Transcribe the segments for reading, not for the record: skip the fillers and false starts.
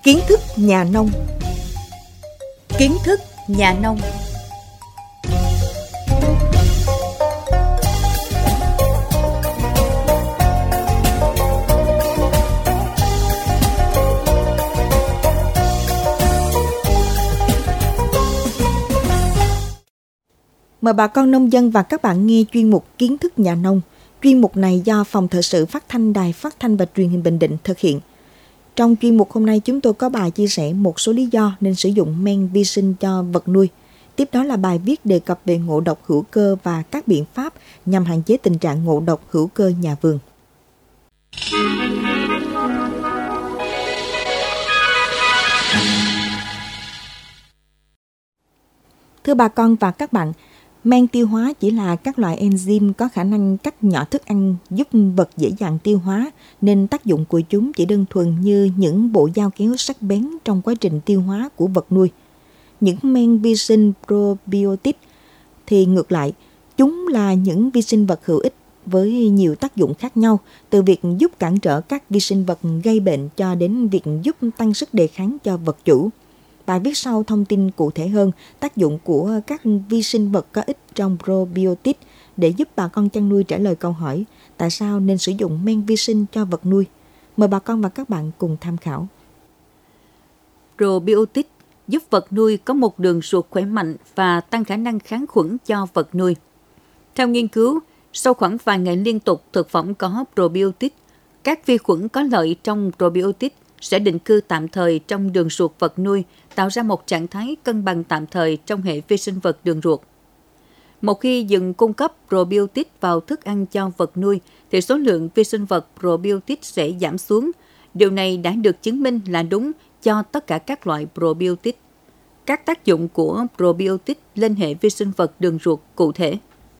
Kiến thức nhà nông. Kiến thức nhà nông. Mời bà con nông dân và các bạn nghe chuyên mục Kiến thức nhà nông. Chuyên mục này do Phòng Thời sự Phát thanh Đài Phát thanh và Truyền hình Bình Định thực hiện. Trong chuyên mục hôm nay chúng tôi có bài chia sẻ một số lý do nên sử dụng men vi sinh cho vật nuôi. Tiếp đó là bài viết đề cập về ngộ độc hữu cơ và các biện pháp nhằm hạn chế tình trạng ngộ độc hữu cơ nhà vườn. Thưa bà con và các bạn, men tiêu hóa chỉ là các loại enzyme có khả năng cắt nhỏ thức ăn giúp vật dễ dàng tiêu hóa, nên tác dụng của chúng chỉ đơn thuần như những bộ dao kéo sắc bén trong quá trình tiêu hóa của vật nuôi. Những men vi sinh probiotic thì ngược lại, chúng là những vi sinh vật hữu ích với nhiều tác dụng khác nhau, từ việc giúp cản trở các vi sinh vật gây bệnh cho đến việc giúp tăng sức đề kháng cho vật chủ. Bài viết sau thông tin cụ thể hơn tác dụng của các vi sinh vật có ích trong probiotic để giúp bà con chăn nuôi trả lời câu hỏi tại sao nên sử dụng men vi sinh cho vật nuôi. Mời bà con và các bạn cùng tham khảo. Probiotic giúp vật nuôi có một đường ruột khỏe mạnh và tăng khả năng kháng khuẩn cho vật nuôi. Theo nghiên cứu, sau khoảng vài ngày liên tục thực phẩm có probiotic, các vi khuẩn có lợi trong probiotic sẽ định cư tạm thời trong đường ruột vật nuôi, tạo ra một trạng thái cân bằng tạm thời trong hệ vi sinh vật đường ruột. Một khi dừng cung cấp probiotic vào thức ăn cho vật nuôi, thì số lượng vi sinh vật probiotic sẽ giảm xuống. Điều này đã được chứng minh là đúng cho tất cả các loại probiotic. Các tác dụng của probiotic lên hệ vi sinh vật đường ruột cụ thể.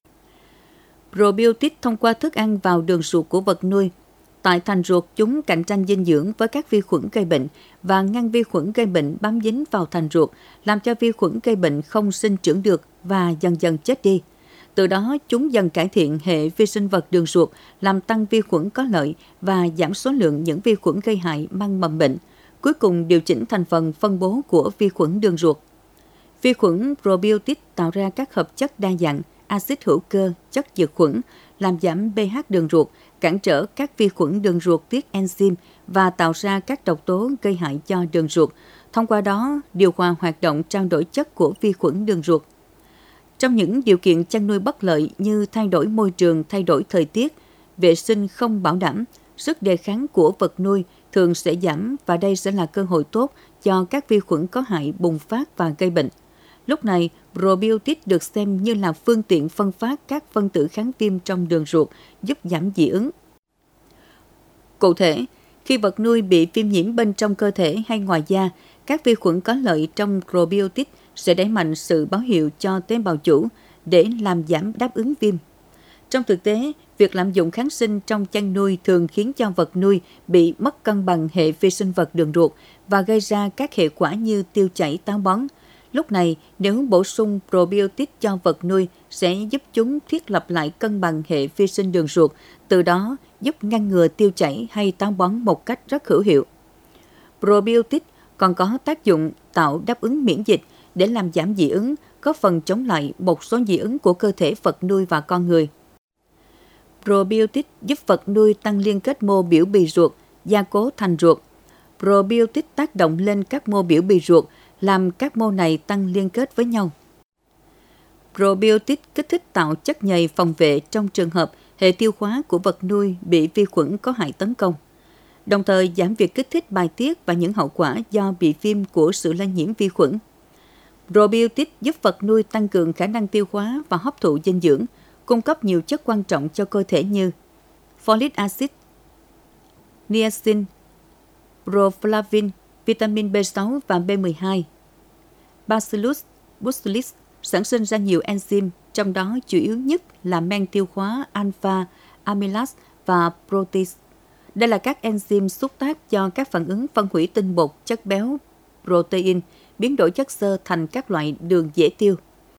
Probiotic thông qua thức ăn vào đường ruột của vật nuôi. Tại thành ruột, chúng cạnh tranh dinh dưỡng với các vi khuẩn gây bệnh và ngăn vi khuẩn gây bệnh bám dính vào thành ruột, làm cho vi khuẩn gây bệnh không sinh trưởng được và dần dần chết đi. Từ đó, chúng dần cải thiện hệ vi sinh vật đường ruột, làm tăng vi khuẩn có lợi và giảm số lượng những vi khuẩn gây hại mang mầm bệnh. Cuối cùng điều chỉnh thành phần phân bố của vi khuẩn đường ruột. Vi khuẩn probiotic tạo ra các hợp chất đa dạng, axit hữu cơ, chất diệt khuẩn, làm giảm pH đường ruột, cản trở các vi khuẩn đường ruột tiết enzyme và tạo ra các độc tố gây hại cho đường ruột. Thông qua đó, điều hòa hoạt động trao đổi chất của vi khuẩn đường ruột. Trong những điều kiện chăn nuôi bất lợi như thay đổi môi trường, thay đổi thời tiết, vệ sinh không bảo đảm, sức đề kháng của vật nuôi thường sẽ giảm và đây sẽ là cơ hội tốt cho các vi khuẩn có hại bùng phát và gây bệnh. Lúc này, probiotic được xem như là phương tiện phân phát các phân tử kháng viêm trong đường ruột, giúp giảm dị ứng. Cụ thể, khi vật nuôi bị viêm nhiễm bên trong cơ thể hay ngoài da, các vi khuẩn có lợi trong probiotic sẽ đẩy mạnh sự báo hiệu cho tế bào chủ để làm giảm đáp ứng viêm. Trong thực tế, việc lạm dụng kháng sinh trong chăn nuôi thường khiến cho vật nuôi bị mất cân bằng hệ vi sinh vật đường ruột và gây ra các hệ quả như tiêu chảy, táo bón. Lúc này, nếu bổ sung probiotic cho vật nuôi sẽ giúp chúng thiết lập lại cân bằng hệ vi sinh đường ruột, từ đó giúp ngăn ngừa tiêu chảy hay táo bón một cách rất hữu hiệu. Probiotic còn có tác dụng tạo đáp ứng miễn dịch để làm giảm dị ứng, góp phần chống lại một số dị ứng của cơ thể vật nuôi và con người. Probiotic giúp vật nuôi tăng liên kết mô biểu bì ruột, gia cố thành ruột. Probiotic tác động lên các mô biểu bì ruột, làm các mô này tăng liên kết với nhau. Probiotic kích thích tạo chất nhầy phòng vệ trong trường hợp hệ tiêu hóa của vật nuôi bị vi khuẩn có hại tấn công, đồng thời giảm việc kích thích bài tiết và những hậu quả do bị viêm của sự lây nhiễm vi khuẩn. Probiotic giúp vật nuôi tăng cường khả năng tiêu hóa và hấp thụ dinh dưỡng, cung cấp nhiều chất quan trọng cho cơ thể như folic acid, niacin, riboflavin, vitamin B6 và B12. Bacillus busulix sản sinh ra nhiều enzyme, trong đó chủ yếu nhất là men tiêu hóa alpha amylase và protease. Đây là các enzyme xúc tác cho các phản ứng phân hủy tinh bột, chất béo, protein, biến đổi chất xơ thành các loại đường dễ tiêu.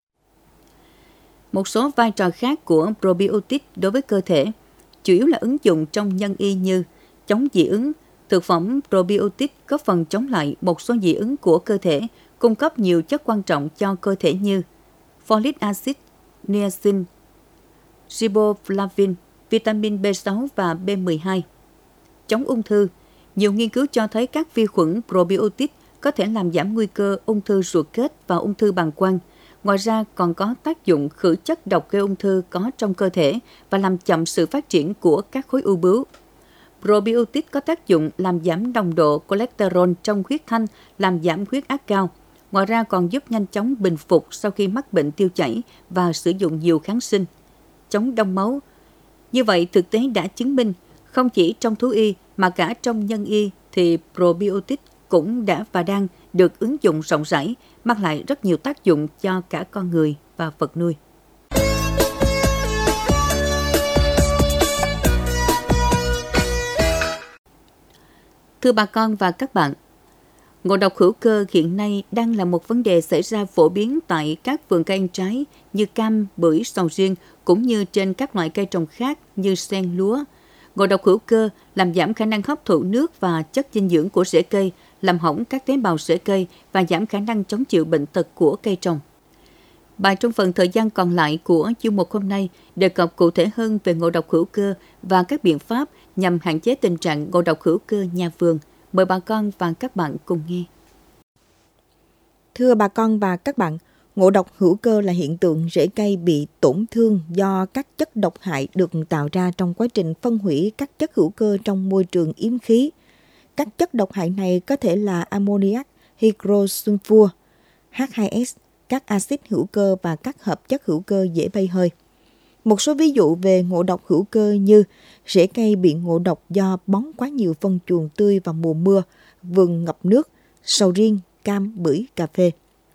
Một số vai trò khác của probiotic đối với cơ thể chủ yếu là ứng dụng trong nhân y như chống dị ứng, Thực phẩm probiotic góp phần chống lại một số dị ứng của cơ thể, cung cấp nhiều chất quan trọng cho cơ thể như folic acid, niacin, riboflavin, vitamin B6 và B12. Chống ung thư. Nhiều nghiên cứu cho thấy các vi khuẩn probiotic có thể làm giảm nguy cơ ung thư ruột kết và ung thư bàng quang. Ngoài ra còn có tác dụng khử chất độc gây ung thư có trong cơ thể và làm chậm sự phát triển của các khối u bướu. Probiotic có tác dụng làm giảm nồng độ cholesterol trong huyết thanh, làm giảm huyết áp cao. Ngoài ra còn giúp nhanh chóng bình phục sau khi mắc bệnh tiêu chảy và sử dụng nhiều kháng sinh. Chống đông máu. Như vậy, thực tế đã chứng minh, không chỉ trong thú y mà cả trong nhân y thì probiotic cũng đã và đang được ứng dụng rộng rãi, mang lại rất nhiều tác dụng cho cả con người và vật nuôi. Thưa bà con và các bạn, ngộ độc hữu cơ hiện nay đang là một vấn đề xảy ra phổ biến tại các vườn cây ăn trái như cam, bưởi, sầu riêng cũng như trên các loại cây trồng khác như sen, lúa. Ngộ độc hữu cơ làm giảm khả năng hấp thụ nước và chất dinh dưỡng của rễ cây, làm hỏng các tế bào rễ cây và giảm khả năng chống chịu bệnh tật của cây trồng. Bài trong phần thời gian còn lại của chương mục hôm nay đề cập cụ thể hơn về ngộ độc hữu cơ và các biện pháp nhằm hạn chế tình trạng ngộ độc hữu cơ nhà vườn. Mời bà con và các bạn cùng nghe. Thưa bà con và các bạn, ngộ độc hữu cơ là hiện tượng rễ cây bị tổn thương do các chất độc hại được tạo ra trong quá trình phân hủy các chất hữu cơ trong môi trường yếm khí. Các chất độc hại này có thể là ammoniac, hydrosulfur, H2S, các axit hữu cơ và các hợp chất hữu cơ dễ bay hơi. Một số ví dụ về ngộ độc hữu cơ như rễ cây bị ngộ độc do bón quá nhiều phân chuồng tươi vào mùa mưa, vườn ngập nước, sầu riêng, cam, bưởi, cà phê.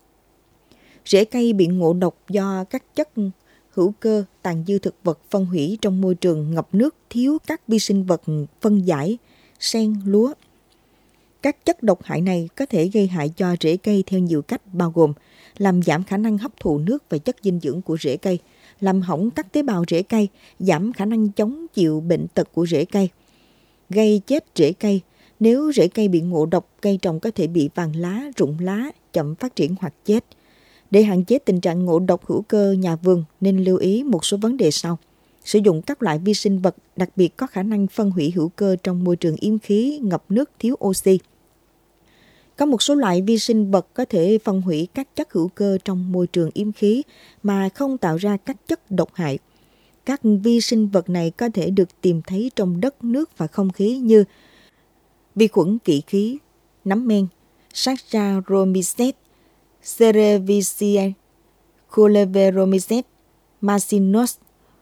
Rễ cây bị ngộ độc do các chất hữu cơ tàn dư thực vật phân hủy trong môi trường ngập nước, thiếu các vi sinh vật phân giải, sen, lúa. Các chất độc hại này có thể gây hại cho rễ cây theo nhiều cách bao gồm làm giảm khả năng hấp thụ nước và chất dinh dưỡng của rễ cây, làm hỏng các tế bào rễ cây, giảm khả năng chống chịu bệnh tật của rễ cây, gây chết rễ cây. Nếu rễ cây bị ngộ độc, cây trồng có thể bị vàng lá, rụng lá, chậm phát triển hoặc chết. Để hạn chế tình trạng ngộ độc hữu cơ, nhà vườn nên lưu ý một số vấn đề sau. Sử dụng các loại vi sinh vật đặc biệt có khả năng phân hủy hữu cơ trong môi trường yếm khí, ngập nước, thiếu oxy. Có một số loại vi sinh vật có thể phân hủy các chất hữu cơ trong môi trường yếm khí mà không tạo ra các chất độc hại. Các vi sinh vật này có thể được tìm thấy trong đất, nước và không khí như vi khuẩn kỵ khí, nấm men, Saccharomyces, Cerevisiae, Coleveromyces, Marcinus,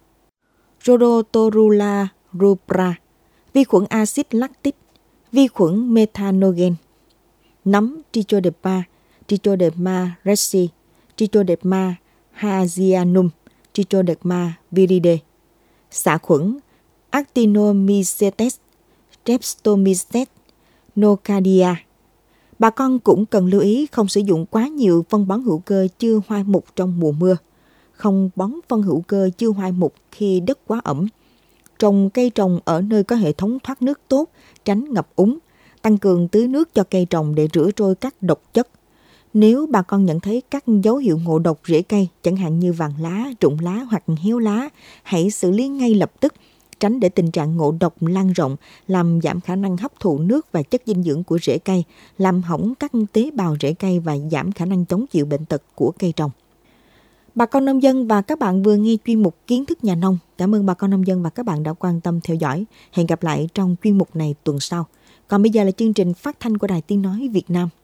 Rhodotorula rubra, vi khuẩn axit lactic, vi khuẩn methanogen, nấm Trichoderma, Trichoderma rex, Trichoderma hazianum, Trichoderma viride, xạ khuẩn Actinomycetes, Streptomyces, Nocardia. Bà con cũng cần lưu ý không sử dụng quá nhiều phân bón hữu cơ chưa hoai mục trong mùa mưa, không bón phân hữu cơ chưa hoai mục khi đất quá ẩm. Trồng cây trồng ở nơi có hệ thống thoát nước tốt, tránh ngập úng, tăng cường tưới nước cho cây trồng để rửa trôi các độc chất. Nếu bà con nhận thấy các dấu hiệu ngộ độc rễ cây, chẳng hạn như vàng lá, rụng lá hoặc héo lá, hãy xử lý ngay lập tức, tránh để tình trạng ngộ độc lan rộng, làm giảm khả năng hấp thụ nước và chất dinh dưỡng của rễ cây, làm hỏng các tế bào rễ cây và giảm khả năng chống chịu bệnh tật của cây trồng. Bà con nông dân và các bạn vừa nghe chuyên mục Kiến thức nhà nông. Cảm ơn bà con nông dân và các bạn đã quan tâm theo dõi. Hẹn gặp lại trong chuyên mục này tuần sau. Còn bây giờ là chương trình phát thanh của Đài Tiếng Nói Việt Nam.